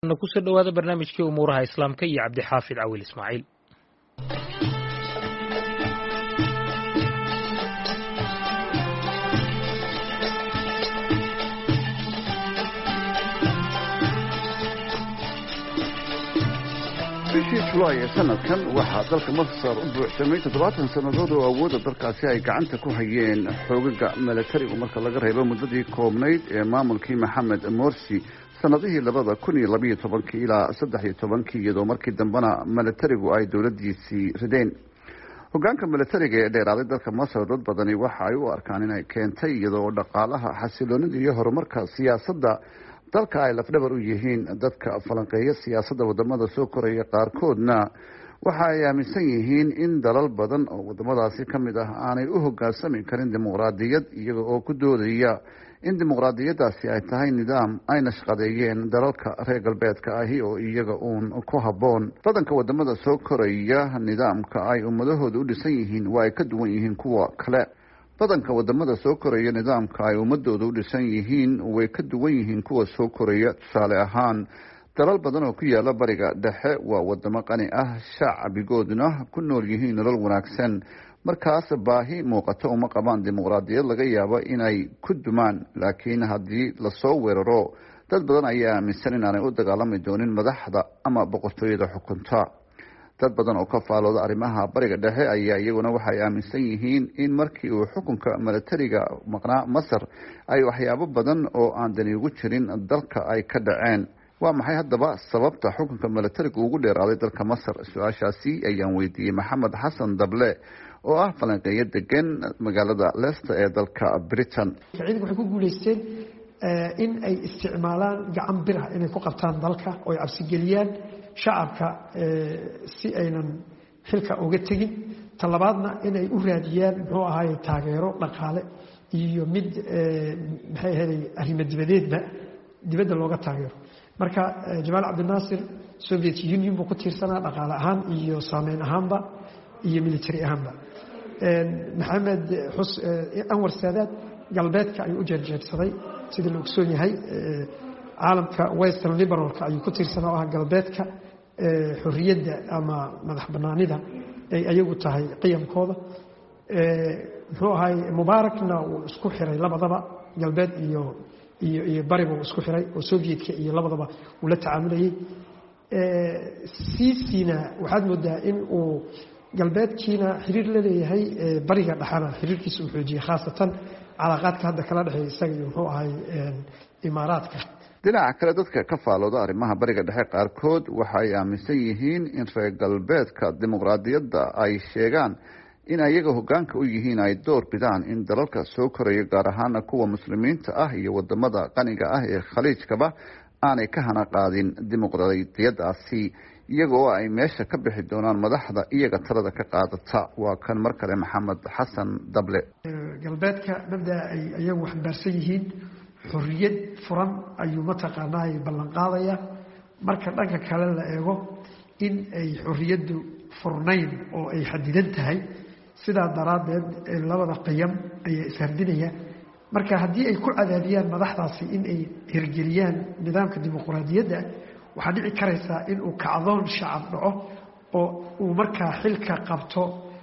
haatana kusoo dhowaada barnaamijkii umuuraha islaamka iyo cabdixaafid cawil ismaaciil. bishii Julaay ee sanadkan waxaa dalka Masar u buuxsamay 70 sanadood oo awoodda dalkaasi ay gacanta ku hayeen xoogaga militariga marka laga reebo muddadii koobnayd ee maamulkii Maxamed Morsi sanadihii 2012 ilaa 13 iyadoo markii dambena militarigu ay dowladdiisii rideen. hoggaanka militariga ee dheeraaday dalka Masar dad badani waxa ay u arkaan inay keentay iyadoo dhaqaalaha xasiloonida iyo horumarka siyaasadda dalka ay lafdhabar u yihiin dadka falanqeeya siyaasadda wadamada soo koraya qaarkoodna waxa ay aaminsan yihiin in dalal badan oo wadamadaasi ka mid ah aanay u hoggaansami karin dimuqraadiyad iyaga oo ku doodaya in dimuqraadiyaddaasi ay tahay nidaam ay nashqadeeyeen dalalka reer galbeedka ahi oo iyaga uun ku habboon. badanka wadamada soo koraya nidaamka ay ummadahooda u dhisan yihiin waa ay ka duwan yihiin kuwa kale. badanka wadamada soo koraya nidaamka ay ummadooda u dhisan yihiin way ka duwan yihiin kuwa soo koraya. tusaale ahaan dalal badan oo ku yaala bariga dhexe waa wadamo qani ah shacbigooduna ku nool yihiin nolol wanaagsan, markaas baahi muuqato uma qabaan dimuqraadiyad laga yaabo inay ku dumaan. laakiin haddii lasoo weeraro dad badan ayaa aaminsan inaanay u dagaalami doonin madaxda ama boqortooyada xukunta. dad badan oo ka faalooda arrimaha bariga dhexe ayaa iyaguna waxay aaminsan yihiin in markii uu xukunka militariga maqnaa Masar ay waxyaabo badan oo aan dani ugu jirin dalka ay ka dhaceen. waa maxay haddaba sababta xukunka militariga ugu dheeraaday dalka Masar? su-aashaasi ayaan weydiiyey Maxamed Xasan Dable oo ah falanqeeyo degan magaalada Leicester ee dalka Britain. ciidanku waxay ku guuleysteen in ay isticmaalaan gacan bir ah inay ku qabtaan dalka oo ay cabsi geliyaan shacabka si aynan xilka uga tegin. talabaadna inay u raadiyaan muxuu ahaay taageero dhaqaale iyo mid maxay ahayd arrimo dibadda looga taageero. marka Jamaal Cabdinaasir Soviet Union buu ku tiirsanaa dhaqaale ahaan iyo saameyn ahaanba iyo military ahaanba. Maxamed Anwar Saadaat galbeedka ayuu u jeedjeedsaday sidii la ogsoon yahay. caalamka western liberalka ayuu ku tiirsanaa oo ah galbeedka xorriyadda ama madax banaanida ay ayagu tahay qiyamkooda. muxuu ahaay Mubaarakna uu isku xiray labadaba galbeed iyo bariba uu isku xiray oo Sovietka iyo labadaba uu la tacaamulayay. Siisina waxaad moodaa in uu galbeedkiina xiriir la leeyahay bariga dhaxana xiriirkiisa uu xoojiyay khaasatan calaaqaadka hadda kala dhexeeya isaga iyo muxuu ahaay imaaraadka. dhinaca kale dadka ka faalooda arrimaha bariga dhexe qaarkood waxa ay aaminsan yihiin in reer galbeedka dimuqraadiyadda ay sheegaan in ayaga hoggaanka u yihiin ay door bidaan in dalalka soo koraya gaar ahaana kuwa muslimiinta ah iyo wadamada qaniga ah ee khaliijkaba aanay ka hana qaadin dimuqraadiyaddaasi iyagoo ay meesha ka bixi doonaan madaxda iyaga talada ka qaadata. waa kan mar kale Maxamed Xasan Dable. galbeedka mabdaa ay ayagu xambaarsan yihiin xorriyad furan ayuu mataqaanaa ay ballan qaadaya. marka dhanka kale la eego in ay xorriyaddu furnayn oo ay xadidan tahay, sidaa daraaddeed labada qiyam ayaa ishardinaya. marka haddii ay ku cadaadiyaan madaxdaasi in ay hirgeliyaan nidaamka dimuqraadiyadda waxaa dhici karaysaa in uu kacdoon shacab dhaco oo uu markaa xilka qabto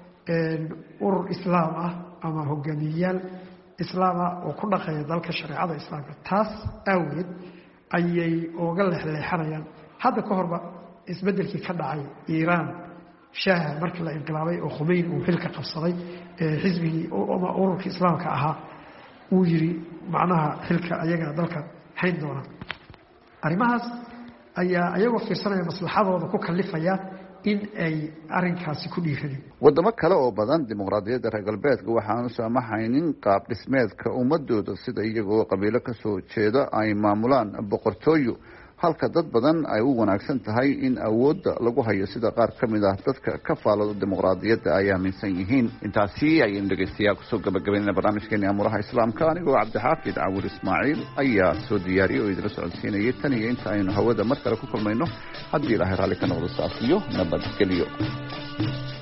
urur islaam ah ama hogaamiyeyaal islaam ah oo ku dhaqeeya dalka shareecada islaamka. taas aawadeed ayay ooga leexleexanayaan. hadda ka horba isbeddelkii ka dhacay Iiraan shaaha markii la inqilaabay oo Khomeini uu xilka qabsaday xisbigii ama ururkii islaamka ahaa uu yiri macnaha xilka ayaga dalka hayn doona. arrimahaas ayaa ayagoo fiirsanaya maslaxadooda ku kalifaya in ay arrinkaasi ku dhiiradeen. wadamo kale oo badan dimuqraadiyadda reer galbeedka waxaanu saamaxaynin qaab dhismeedka ummadooda sida iyagoo qabiilo ka soo jeeda ay maamulaan boqortooyo, halka dad badan ay u wanaagsan tahay in awoodda lagu hayo sida qaar ka mid ah dadka ka faalooda dimuqraadiyadda ay aaminsan yihiin. intaasi ayaynu dhegeystayaal kusoo gabagabaynayna barnaamijkeeni amuraha islaamka. anigoo cabdixaafid cawil ismaaciil ayaa soo diyaariyey oo idila socodsiinayay. tan iyo inta aynu hawada mar kale ku kulmayno haddii ilaahay raalli ka noqdo saas iyo nabadgelyo.